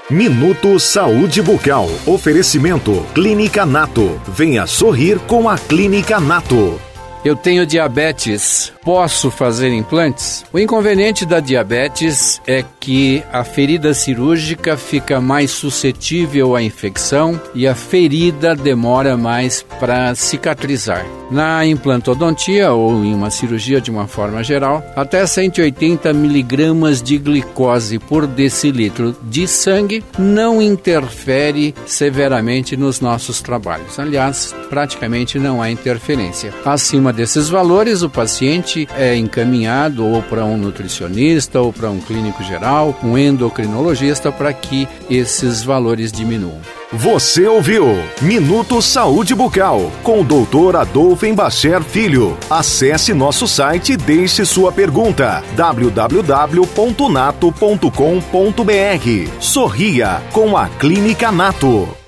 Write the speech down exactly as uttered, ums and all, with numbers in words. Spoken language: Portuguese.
Minuto Saúde Bucal. Oferecimento Clínica Nato. Venha sorrir com a Clínica Nato. Eu tenho diabetes, posso fazer implantes? O inconveniente da diabetes é que a ferida cirúrgica fica mais suscetível à infecção e a ferida demora mais para cicatrizar. Na implantodontia ou em uma cirurgia de uma forma geral, até cento e oitenta miligramas de glicose por decilitro de sangue não interfere severamente nos nossos trabalhos. Aliás, praticamente não há interferência. Acima desses valores, o paciente é encaminhado ou para um nutricionista ou para um clínico geral, um endocrinologista, para que esses valores diminuam. Você ouviu Minuto Saúde Bucal com o doutor Adolfo Embacher Filho. Acesse nosso site e deixe sua pergunta w w w ponto nato ponto com ponto b r. Sorria com a Clínica Nato.